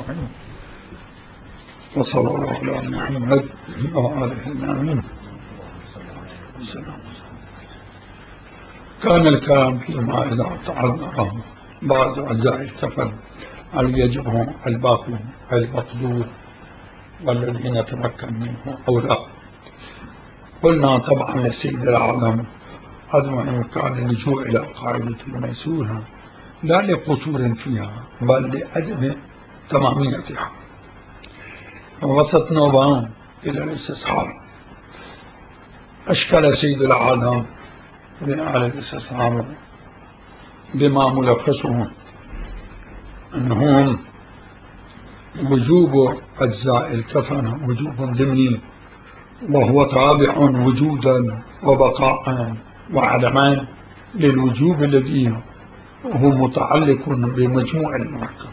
الرحيم، وصلى الله على محمد وآله الأمين. كان الكلام فيما إذا تعذر بعض أجزاء الكفن هل يجب الباقي المقدور والذين تمكن منه أو لا. قلنا طبعا للسيد العالم عدم إمكان اللجوء إلى قاعدة الميسورة لا لقصور فيها بل لعدم تماميتها، ووسط نوبان إلى الاستصحاب. أشكل سيد العالم على الاستصحاب بما ملخصه أنهم وجوب أجزاء الكفن وجوب ضمني، وهو تابع وجودا وبقاء وعدما للوجوب الذي هو متعلق بمجموع المركب.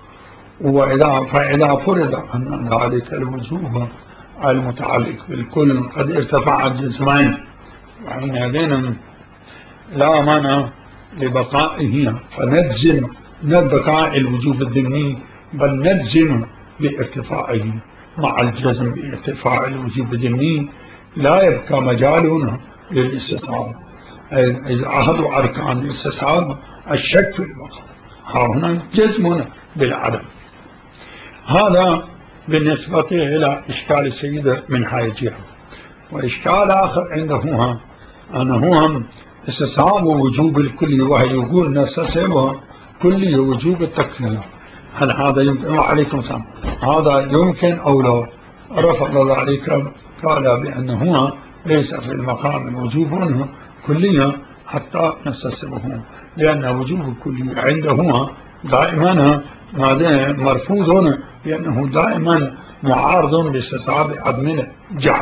فإذا فرض أن ذلك الوجوب المتعلق بالكل قد ارتفع الجسمين، وحينئذ لا مانع لبقائه، فنجزم بقاء الوجوب الضمني، بل نجزم بارتفاعه مع الجزم بارتفاع الوجوب الضمني. لا يبقى مجال للاستصحاب، إذا أحد أركان الاستصحاب الشك في البقاء، هنا جزم بالعدم. هذا بالنسبة إلى إشكال السيد من حيث. وإشكال آخر عنده أنه استصحاب وجوب الكل، وهي يقول نستصحب كل وجوب التكفير. هل هذا يمكن؟ وعليكم السلام. هذا يمكن أو لا؟ رفض ذلك، قال بأنه ليس في المقام الوجوب كليا حتى نستصحبه، لأن وجوب الكلي عنده دائما مرفوض، لأنه دائما معارض لاستصحاب عدم الجعل.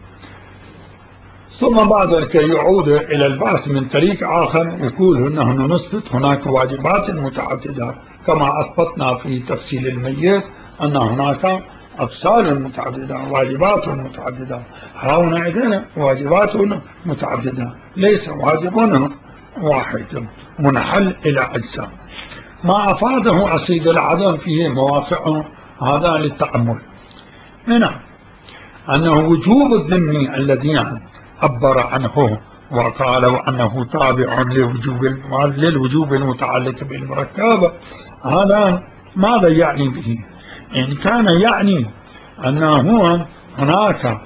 ثم بعد ذلك يعود إلى البحث من طريق آخر، يقول نحن نثبت هناك واجبات متعددة كما أثبتنا في تفصيل الميت أن هناك أفصال متعددة، واجبات متعددة. هنا عندنا واجبات متعددة، ليس واجب واحد منحل إلى أجزاء. ما أفاده السيد العدم فيه مواقع هذا للتأمل. هنا أنه وجوب الذم الذي عبر عنه وقال وأنه تابع للوجوب المتعلق بالمركب، هذا ماذا يعني به؟ إن كان يعني أنه هناك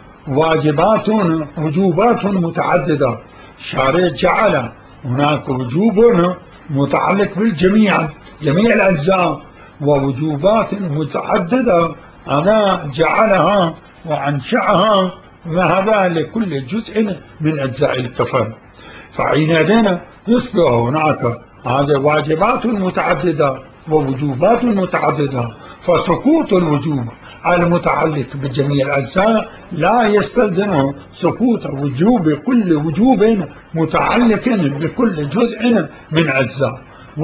وجوبات متعددة، شارع جعل هناك وجوب متعلق بالجميع، جميع الأجزاء، ووجوبات متعددة أنا جعلها وأنشأها، وهذا لكل جزء من أجزاء الكفن. فحينئذ يصبح هناك هذه واجبات متعددة ووجوبات متعددة، فسقوط الوجوب المتعلق بجميع الأجزاء لا يستلزم سقوط كل وجوب متعلق بكل جزء من أجزاء.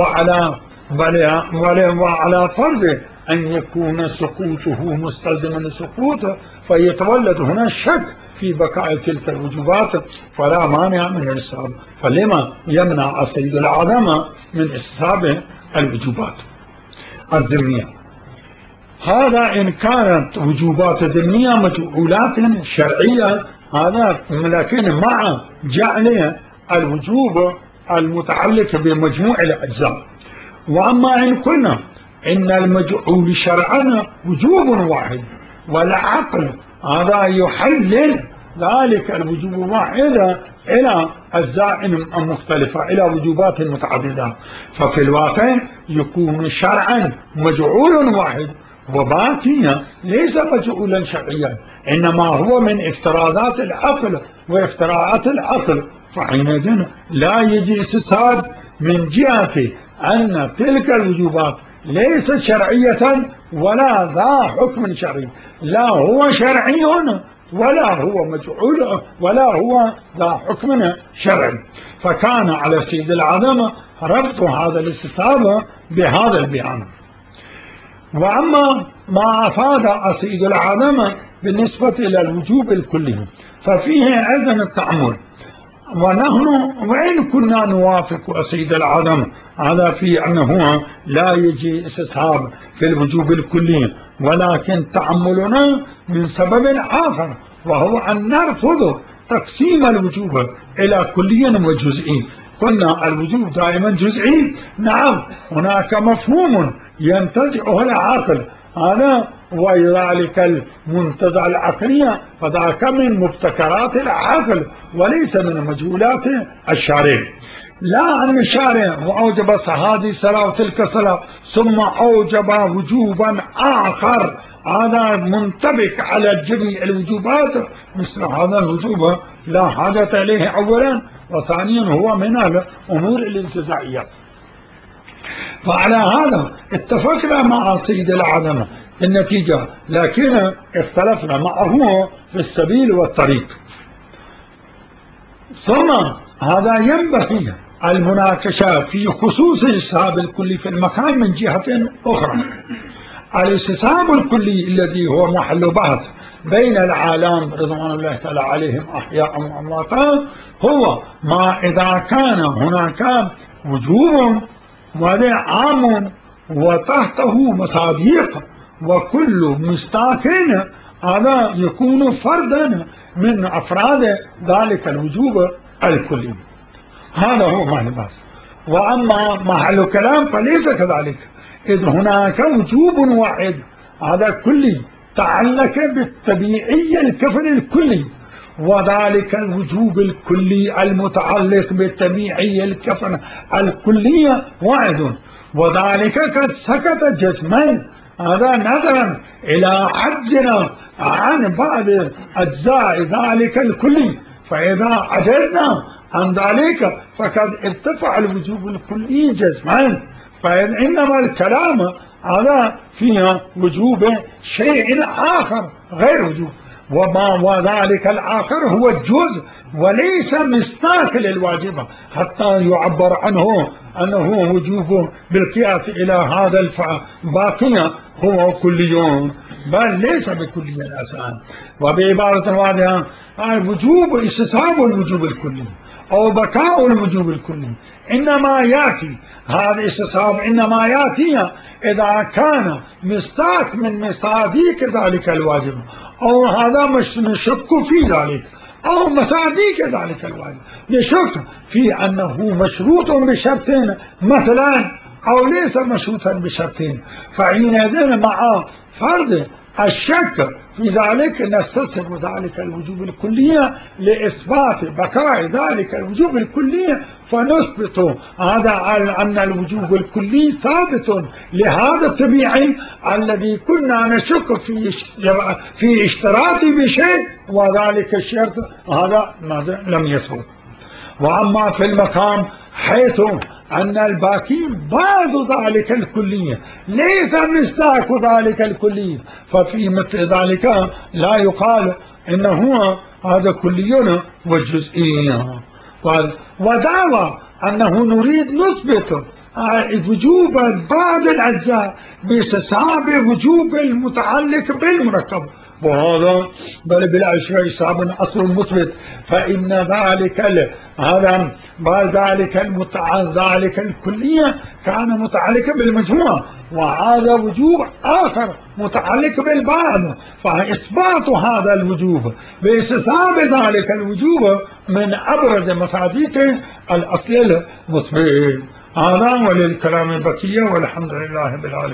وعلى فرض أن يكون سقوطه مستلزما لسقوطه، فيتولد هنا الشك في بقاء تلك الوجوبات، فلا مانع من الاستصحاب. فلما يمنع السيد العالم من استصحاب الوجوبات الذمية؟ هذا إن كانت وجوبات ذمية مجعولات شرعية، هذا لكن مع جعل الوجوب المتعلق بمجموع الأجزاء. وأما إن قلنا إن المجعول شرعا وجوب واحد، والعقل هذا يحلل ذلك الوجوب الواحد إلى أجزاء مختلفة، إلى وجوبات متعددة، ففي الواقع يكون شرعا مجعول واحد، وباقيا ليس مجعولا شرعيا، إنما هو من افتراضات العقل وافتراءات العقل. فحينئذ لا يجي استصحاب من جهة أن تلك الوجوبات ليست شرعية ولا ذا حكم شرعي، لا هو شرعي ولا هو مجعول ولا هو ذا حكم شرعي. فكان على سيد العدم ربط هذا الاستصحاب بهذا البيان. وأما ما أفاد السيد العدم بالنسبة إلى الوجوب الكلي ففيه أيضا التأمل. ونحن وإن كنا نوافق السيد العدم هذا في أنه لا يجي استصحاب في الوجوب الكلي، ولكن تعملنا من سبب آخر، وهو أن نرفض تقسيم الوجوب إلى كلي وجزئي. قلنا الوجوب دائما جزئي، نعم هناك مفهوم ينتزعه العقل، هذا وذلك المنتزع العقلية فذاك من مبتكرات العقل وليس من مجهولات الشارع. لا أن الشارع وأوجب هذه الصلاة وتلك الصلاة ثم أوجب وجوبا آخر هذا منطبق على جميع الوجوبات، مثل هذا الوجوب لا حاجة إليه أولا، وثانيا هو من الأمور الانتزاعية. فعلى هذا اتفقنا مع سيد العالم النتيجة، لكن اختلفنا معه في السبيل والطريق. ثم هذا ينبغي المناقشة في خصوص الاستصحاب الكلي في المكان من جهة أخرى. الاستصحاب الكلي الذي هو محل بحث بين العالم رضوان الله تعالى عليهم أحياء وأمواتا هو ما إذا كان هناك وجوب وهذا عام وتحته مصاديق، وكل مصداق هذا يكون فردا من أفراد ذلك الوجوب الكلي. هذا هو معنى البحث. وأما محل كلام فليس كذلك، إذ هناك وجوب واحد هذا كلي تعلق بالطبيعي الكفن الكلي، وذلك الوجوب الكلي المتعلق بالطبيعي الكفن الكلية واحد، وذلك قد سكت جزما هذا نظرا إلى عجزنا عن بعض أجزاء ذلك الكلي، فإذا عجزنا عن ذلك فقد ارتفع الوجوب الكلي جزما، فإنما الكلام هذا فيها وجوب شيء آخر غير وجوب، وذلك الآخر هو الجزء وليس مصداق للواجبة حتى يعبر عنه أنه وجوب بالقياس إلى هذا الباقي هو كلي، بل ليس بكلي الأسان. وبعبارة واضحة الوجوب استصحاب الوجوب الكلي أو بقاء الوجوب الكلي إنما يأتي، هذا الاستصحاب إنما يأتي إذا كان مصداق من مصاديق ذلك الواجب، أو هذا نشك في ذلك، أو مصاديق ذلك الواجب نشك في أنه مشروط بشرطين مثلا أو ليس مشروطا بشرطين، فحينئذ مع فرض الشك في ذلك نستصحب ذلك الوجوب الكلية لإثبات بقاء ذلك الوجوب الكلية، فنثبت هذا أن الوجوب الكلي ثابت لهذا الطبيعي الذي كنا نشك في اشتراطه بشيء، وذلك الشرط هذا لم يثبت. وأما في المقام حيث أن الباقي بعض ذلك الكلية ليس مصداق ذلك الكلية، ففي مثل ذلك لا يقال إنه هذا كلي وجزئي. ودعوى أنه نريد نثبت وجوب بعض الأجزاء باستصحاب وجوب المتعلق بالمركب، وهذا بل بلا شيء صعب أصل مثبت، فإن ذلك هذا ذلك الكلية كان متعلقا بالمجموعة، وهذا وجوب آخر متعلق بالبعض، فإثبات هذا الوجوب باستصحاب ذلك الوجوب من أبرز مصادق الأصل المثبت. هذا وللكلام بقية، والحمد لله بالعالمين.